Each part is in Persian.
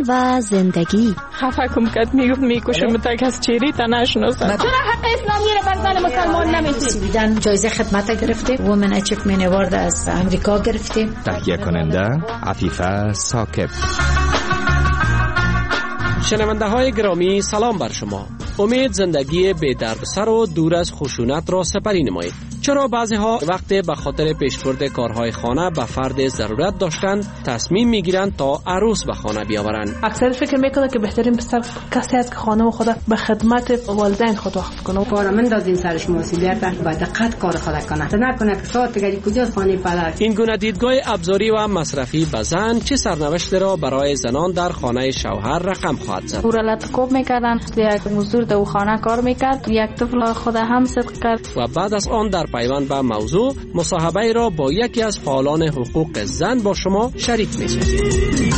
و زندگی. خفه کم کد میکشم تا کس چیری تا نشناسم. چرا حق اسلامی رو بر زن مسلمان نمیدید؟ سویدن جایزه خدمت گرفته، وومن اچیومنت اوارد از امریکا گرفتیم. تهیه کننده عفیفه ثاقب. شنونده های گرامی سلام بر شما. امید زندگی بی دردسر و دور از خشونت را سپری نمایید. چرا بعضی ها وقتی به خاطر پیشبرد کارهای خانه به فرد ضرورت داشتند تصمیم میگیرند تا عروس به خانه بیاورند؟ اکثر فکر میکنه که بهترین پسر کسی است که خانه و خود به خدمت والدین خود وقف کنه. کارمند از این سرش مسئولیت داره، باید دقت کار خود کنه، نکنه که ساعت دیگری کجاست خانه پدر. این گونه دیدگاه ابزاری و مصرفی به زن چه سرنوشت را برای زنان در خانه شوهر رقم خواهد زد؟ پورالت کوب میکردن، یک مزدور در خانه کار میکرد، یک طفل خود هم صدق کرد. و بعد از آن در پیوند به موضوع مصاحبه را با یکی از فعالان حقوق زن با شما شریک می‌سازیم.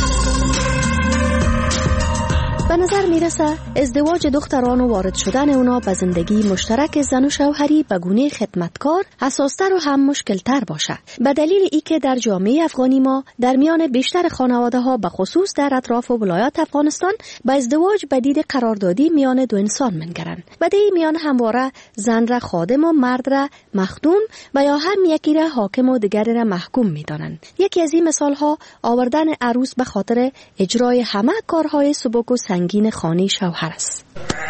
به نظر میرسه ازدواج دختران و وارد شدن اونا به زندگی مشترک زن و شوهری به گونه خدمتکار اساستر و هم مشکلتر باشه، به دلیل ای که در جامعه افغانی ما در میان بیشتر خانواده ها به خصوص در اطراف و ولایات افغانستان به ازدواج به دید قراردادی میان دو انسان منگرن. و دی میان همواره زن را خادم و مرد را مخدوم و یا هم یکی را حاکم و دیگری را محکوم میدانن. یکی از این مثال ها آوردن عروس به خاطر اجرای همه کارهای سبک و سنگین خانه شوهر است.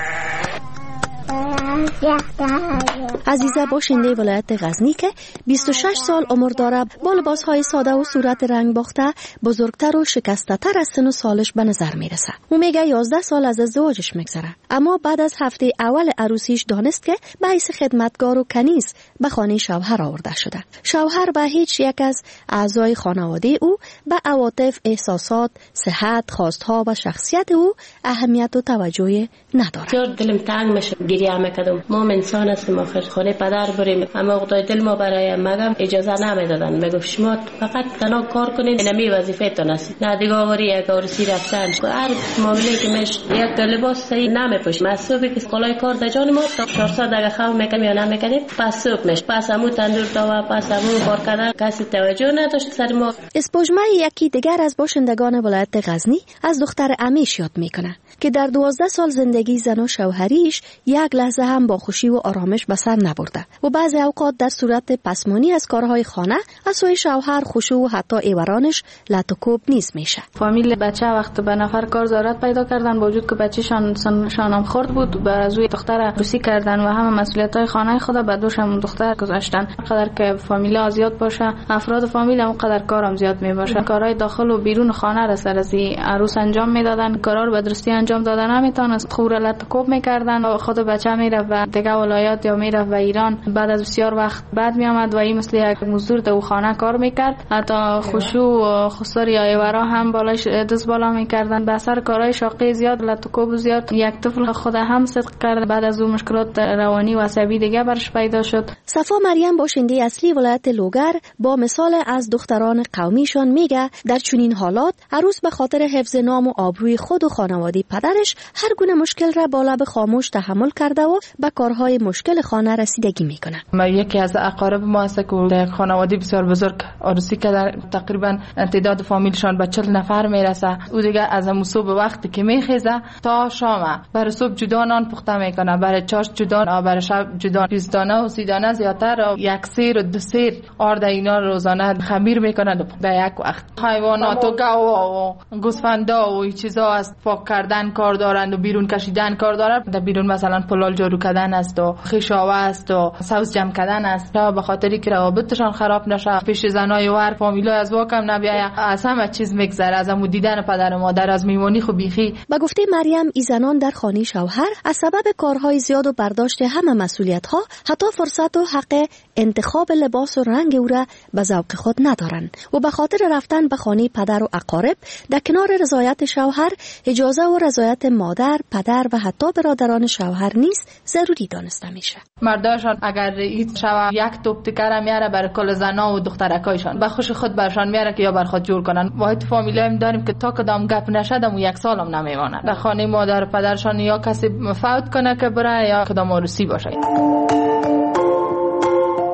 عزیزه باشنده ولایت غزنی که 26 سال عمر داره، با لباسهای ساده و صورت رنگ باخته بزرگتر و شکسته تر از سن و سالش به نظر میرسه. او میگه 11 سال از ازدواجش میگذره، اما بعد از هفته اول عروسیش دانست که به حیث خدمتگار و کنیز به خانه شوهر آورده شده. شوهر به هیچ یک از اعضای خانواده او به عواطف، احساسات، صحت، خواستها و شخصیت او اهمیت و توجه نداره. بسیار دلم تنگ میشه، گریه میکردم. ما انسان هستیم، آخر خانه پدر بریم، اما خدای دل ما برای مگم اجازه نمیدادن. میگفت شما فقط تنها کار کنید، نمی وظیفه تون است. نه دیگه آوری یک عروسی رفتن هر معامله که میش یک لباس صحیح نمیپوشم. از صبح که کالای کار در جان ما تا 400 دقیقه خواب میکنیم یا نمیکنیم، پس صبح میش پس همون تندور تا پس همون کار کردن کسی توجه نداشت سر ما. اسپوجمه یکی دیگر از باشندگان ولایت غزنی از دختر امیش یاد میکنه که در 12 سال زندگی زن و شوهریش یک لحظه هم با خوشی و آرامش به سر نبرده و بعضی اوقات در صورت پسمانی از کارهای خانه از سوی شوهر خشوع و حتی ایورانش لط و کوب نیز میشه. فامیل بچه وقت به نفر کار ضرورت پیدا کردن، با وجود که بچه‌شان سنشان خرد بود، به روی دختر روسی کردن و همه مسئولیت‌های خانه خود به دوش هم دختر گذاشتن. قدر که فامیل زیاد باشه، افراد فامیل هم قدر کارم زیاد میباشه. کارهای داخل و بیرون خانه را سر از عروس انجام میدادن، کارا رو به درستی انجام دادن نمیتونست، خور لط و کوب میکردن و خود بچه میره و دیگه ولایات یا میره و ایران بعد از بسیار وقت بعد میامد و این مثل یک مزدور در خانه کار میکرد. حتی خشوع و خسار یا ایورا هم بالاش دست بالا میکردن. به اثر کارهای شاقی زیاد، لط و کوب زیاد، یک طفل خود هم صدق کرد. بعد از اون مشکلات روانی و عصبی دیگه برش پیدا شد. صفا مریم باشنده اصلی ولایت لوگر با مثال از دختران قومیشان میگه در چنین حالات عروس به خاطر حفظ نام و آبروی خود و خانواده پدرش هر گونه مشکل را با لب خاموش تحمل کرده و به کارهای مشکل خانه رسیدگی میکنه. ما یکی از اقارب ما است که در خانواده بسیار بزرگ عروسی کرده، تقریبا تعداد فامیلشان به 40 نفر میرسه. او دیگه از صبح وقتی که میخیزه تا شام برای صبح جدا نان پخته میکنه، برای چاش جدا، برای شب جدا، 20 دانه و 30 دانه زیاتر، یک سیر و دو سیر آرد اینا روزانه خمیر میکنه به یک وقت. حیوانات و گاو و گوسفندا و این چیزا است پاک کردن کار دارند و بیرون کشیدن کار دارند. در بیرون مثلا پلال جارو کردن است و خشاوه است و سبز جمع کردن است، به خاطری که روابطشان خراب نشه، پیش زنای و هر فامیلا از واکم نبیاید، از همه چیز میگذره، از همون دیدن پدر و مادر، از میمونی خو بیخی. با گفته مریم ای زنان در خانه شوهر از سبب کارهای زیاد و برداشت همه مسئولیت‌ها حتی فرصت و حق انتخاب لباس و رنگ او را به ذوق خود ندارند و به خاطر رفتن به خانه پدر و اقارب در کنار رضایت شوهر اجازه و رضایت مادر، پدر و حتی برادران شوهر نیست ضروری دانسته میشه. مرداشان اگر این شوهر یک توپ تکر میاره برای کل زنا و دخترکایشان به خوش خود برشان میاره که یا بر خود جور کنن. واحد فامیلیم داریم که تا کدام گپ نشدم و یک سالم نمیمونه. در خانه مادر پدرشان یا کسی فوت کنه که بره یا کدام عروسی باشه.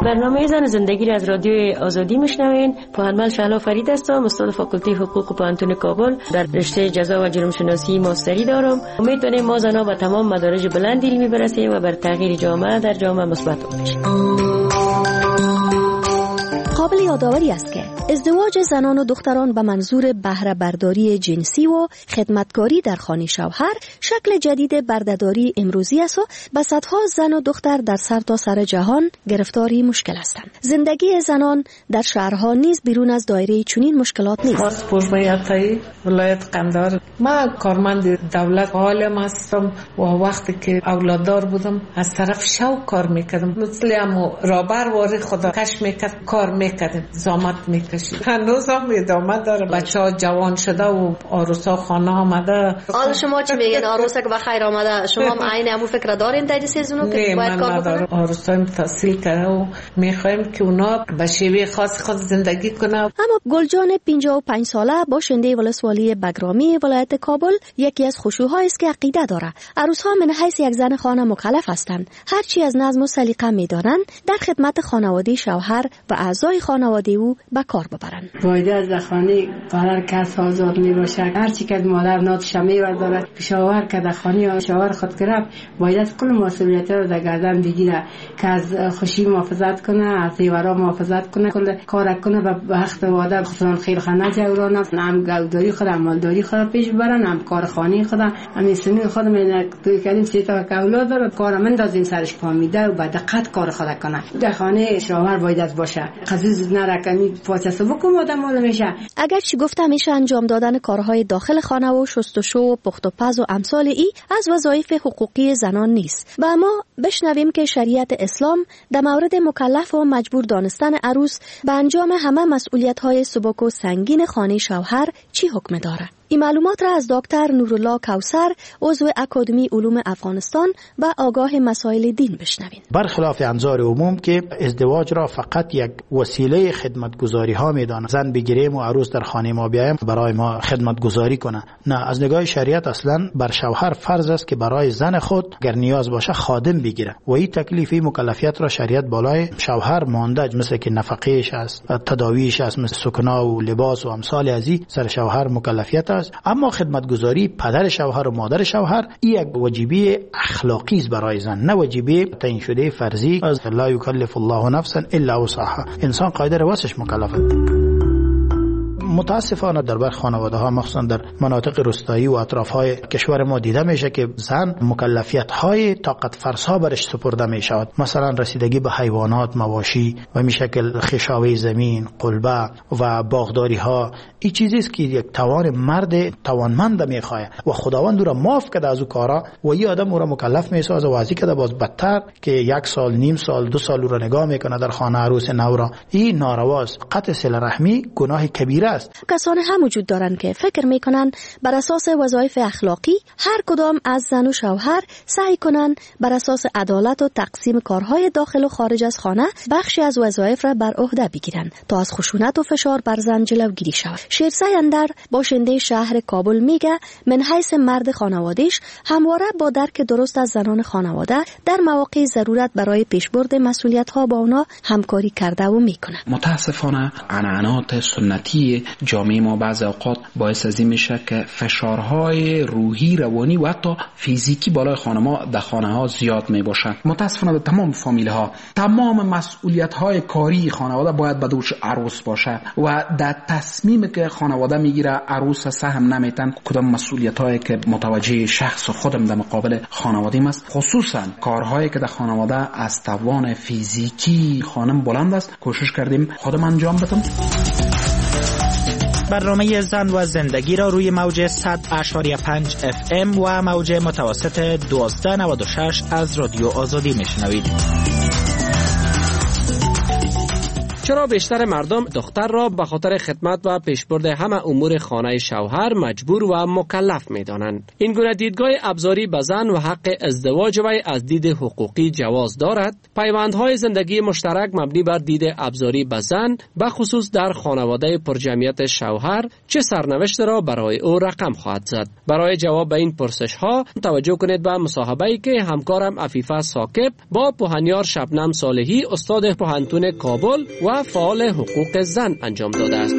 برنامه زن زندگی را از رادیوی آزادی میشنوین. پوهنمند شهلا فرید هستم، استاد فاکولته حقوق پوهنتون کابل. در رشته جزا و جرم شناسی ماستری دارم. امیدواریم ما زنها به تمام مدارج بلند علمی برسیم و بر تغییر جامعه در جامعه مثبت باشیم. قابل یادآوری است که ازدواج زنان و دختران به منظور بهره برداری جنسی و خدمتکاری در خانه شوهر شکل جدید بردهداری امروزی است و به صدها زن و دختر در سرتاسر جهان گرفتاری مشکل هستند. زندگی زنان در شهرها نیز بیرون از دایره چنین مشکلات نیست. پرمایه‌ای ولایت قندهار، ما کارمند دولت عالم هستم و وقتی که اولاددار بودم از طرف شو کار میکردم، مثل همو رابر واری خدا کش میکرد کار میکردیم، زحمت میکشید. هنوز هم ادامه داره. بچه ها جوان شده و عروسا خانه آمده. حالا شما چی میگین؟ عروسک بخیر آمده، شما هم عین همون فکر دارین در سیزونو که باید کار بکنن؟ عروسا تحصیل کرده و میخوایم که اونا به شیوه خاص خود زندگی کنه. اما گلجان 55 ساله باشنده ولسوالی بگرامی ولایت کابل یکی از خشوع‌هایی است که عقیده داره عروس‌ها من حیث یک زن خانه مکلف هستند، هرچی از نظم و سلیقه میدانند در خدمت خانواده شوهر و اعضای خانواده او به کار ببرند. باید از خانه پدر کس آزاد می باشه، هرچی که مادر ناتش می‌بردارد شوهر که در خانه شوهر خود گرفت باید کل مسئولیت را در گردن بگیره که از خوشی محافظت کنه، از زیورا محافظت کنه، کل کار کنه و به وقت واده خصوصا خیرخانه جورانه هم گوداری خود مالداری خود پیش ببرن، هم کارخانه خود هم سنی خود من توی کردیم سه تا اولاد داره کار من دازیم سرش پا میده و با دقت کار خود کنه. در خانه شوهر باید باشه، قضیه نرکنی پاچسو بکن آدم مال میشه. اگر چی گفته میشه انجام دادن کارهای داخل خانه و شستشو و پخت و پز و امثال ای از وظایف حقوقی زنان نیست. و اما بشنویم که شریعت اسلام در مورد مکلف و مجبور دانستن عروس به انجام همه مسئولیت‌های سبک و سنگین خانه شوهر چی حکم داره؟ این معلومات را از دکتر نورالله کوثر عضو اکادمی علوم افغانستان و آگاه مسائل دین بشنوین. برخلاف انظار عموم که ازدواج را فقط یک وسیله خدمتگزاری ها میدانند، زن بگیریم و عروس در خانه ما بیایم برای ما خدمتگزاری کنه، نه، از نگاه شریعت اصلا بر شوهر فرض است که برای زن خود اگر نیاز باشه خادم بگیره و این تکلیفی مکلفیت را شریعت بالای شوهر ماندج، مثل که نفقهش است، تداویش است، مثل سکنا و لباس و امثال ازی سر شوهر مکلفیت است. اما خدمتگزاری پدر شوهر و مادر شوهر یک واجبی اخلاقی است برای زن، نه واجبی تعیین شده فرضی. از لا یکلف الله نفسا الا وسعها، انسان قادر واسش مکلفه. متاسفانه در برخی خانواده ها مخصوصا در مناطق روستایی و اطراف های کشور ما دیده میشه که زن مکلفیت های طاقت فرسا برش سپرده می شود، مثلا رسیدگی به حیوانات، مواشی و می شکل خشاوی زمین، قلبه و باغداری ها. این چیزی است که یک توان مرد توانمند میخواد و خداوند او را معاف کرده از او کارا و این آدم او را مکلف میسازه و ازی کرده باز بدتر که 1 سال، نیم سال، 2 سال او را نگاه میکنه در خانه عروس نو را. این نارواست. قطع صله رحمی گناه کبیره است. کسانی هم وجود دارند که فکر میکنند بر اساس وظایف اخلاقی هر کدام از زن و شوهر سعی کنند بر اساس عدالت و تقسیم کارهای داخل و خارج از خانه بخشی از وظایف را بر عهده بگیرند تا از خشونت و فشار بر زن جلوگیری شود. شیرسای اندر باشنده شهر کابل میگه من حیث مرد خانوادهش همواره با درک درست از زنان خانواده در مواقع ضرورت برای پیشبرد مسئولیت‌ها با اونا همکاری کرده و میکنه. متاسفانه عنعنات سنتی جامعه ما بعض اوقات باعث از این میشه که فشارهای روحی، روانی و حتی فیزیکی بالای خانم‌ها در خانه‌ها زیاد میباشه. متاسفانه در تمام فامیل‌ها تمام مسئولیت‌های کاری خانواده باید به دوش عروس باشه و در تصمیمی که خانواده میگیره عروس سهم نمیتن کدام مسئولیت‌هایی که متوجه شخص و خودم در مقابل خانواده است، خصوصا کارهایی که در خانواده از توان فیزیکی خانم بلند است، کوشش کردیم خودم انجام بدم. برنامه زن و زندگی را روی موج 100.5 FM و موج متوسط 1296 از رادیو آزادی میشنوید. چرا بیشتر مردم دختر را به خاطر خدمت و پیشبرد همه امور خانه شوهر مجبور و مکلف می‌دانند. این گونه دیدگاه ابزاری به زن و حق ازدواج وی از دید حقوقی جواز دارد. پیوندهای زندگی مشترک مبنی بر دید ابزاری به زن به خصوص در خانواده پرجمعیت شوهر چه سرنوشت را برای او رقم خواهد زد؟ برای جواب به این پرسش ها توجه کنید به مصاحبه‌ای که همکارم عفیفه ساکب با پوهنیار شبنم صالحی استاد پوهنتون کابل و فعال حقوق زن انجام داده است.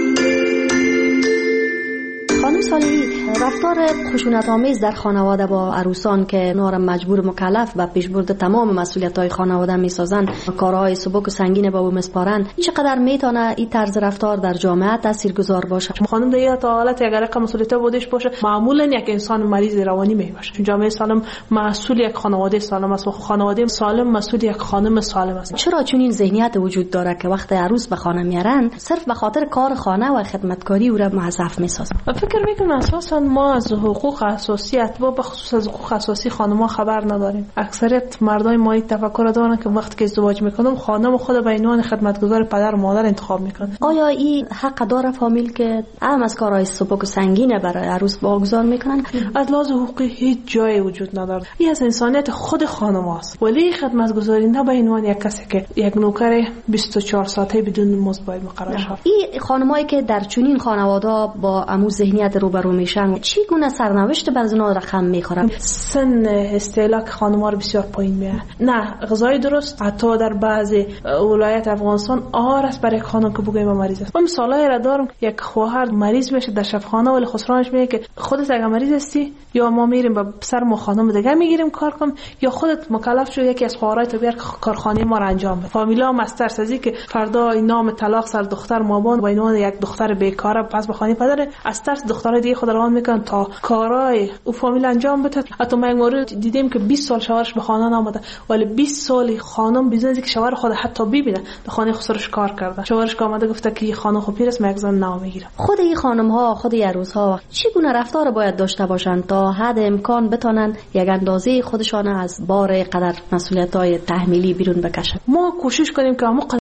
خانم صالحی، رفتار خشونت‌آمیز در خانواده با عروسان که نار مجبور مکلف و پیشبرد تمام مسئولیت‌های خانواده می‌سازند، کارهای سبک و سنگین با او می‌سپارند، چقدر میتونه این طرز رفتار در جامعه تاثیرگذار باشه؟ خانم دیگه تا حالت اگر که مسئولیت بودش باشه، معمولا یک انسان مریض روانی میباشه. چون جامعه سالم مسئول یک خانواده سالم است و خانواده سالم مسئول یک خانم سالم است. چرا چون این ذهنیت وجود داره که وقتی عروس به خانه میارن صرف به خاطر کار خانه و خدمتکاری او را موظف میسازن؟ فکر میکنم اساسا ما از حقوق اساسی و به خصوص از حقوق اساسی خانم‌ها خبر نداریم. اکثریت مردای ما این تفکر دارن که وقتی که ازدواج میکنم خانم خود به عنوان خدمتگزار پدر و مادر انتخاب میکنه. آیا این حق داره فامیل که هم از کارهای سبک و سنگین برای عروس واگذار میکنن؟ از لحاظ حقوقی هیچ جایی وجود نداره. این از انسانیت خود خانم است. ولی خدمتگزاری نه به عنوان یک کسی که یک نوکر 24 ساعته بدون مزد باید مقرر شود. این خانمایی که در چنین خانواده با عمو ذهنیت روبرو میشن چی گونه سرنوشت بر زنا رقم میخورن؟ سن استهلاک خانم‌ها رو بسیار پایین میاره. نه غذای درست، حتی در بعضی ولایت افغانستان آهار است برای خانم که بگیم مریض است. من مثالایی را دارم، یک خواهر مریض بشه در شفاخانه ولی خسرانش میگه که خودت اگه مریض هستی یا ما میریم با سر ما خانم دیگه میگیریم کار کن، یا خودت مکلف شو یکی از خواهرای تو بیار کارخانه ما را انجام بده. فامیلا هم از ترس از اینکه فردا نام طلاق سر دختر مابان با عنوان یک دختر بیکاره پس به خانه پدر، از ترس دخترای دیگه خود روان میکنن تا کارهای او فامیل انجام بده. حتی ما مورد دیدیم که 20 سال شوهرش به خانه نامده ولی 20 سال خانم بیزنسی که شوهر خود حتی ببینه در خانه خسرش کار کرده. شوهرش که آمده گفته که خانم خو پیر است من زن نام میگیرم. خود این خانم ها، خود عروس ها چگونه رفتار باید داشته باشند تا حد امکان بتونن یک اندازه خودشان از بار قدر مسئولیت‌های تحمیلی بیرون بکشن؟ ما کوشش کنیم که